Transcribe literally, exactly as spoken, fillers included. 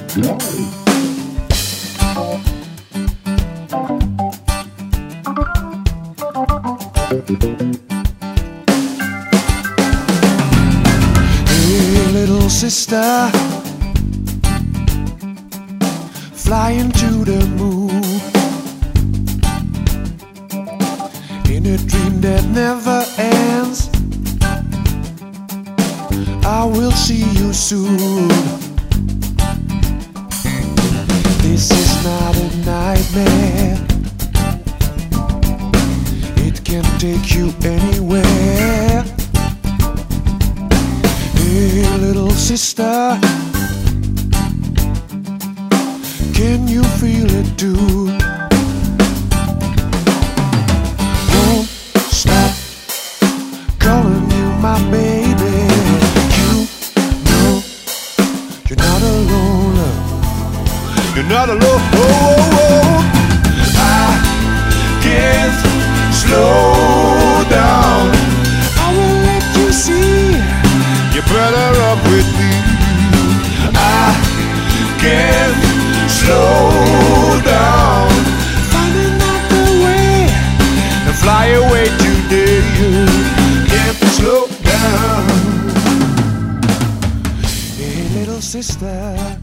Hey, little sister, flying to the moon in a dream that never ends. I will see you soon. This is not a nightmare. It can take you anywhere. Hey, little sister, can you feel it too? Won't stop calling you my baby. You know you're not alone. You're not alone. I can't slow down. I will let you see you're better off with me. I can't slow down. Finding out the way and fly away today. Can't slow down. Hey, little sister,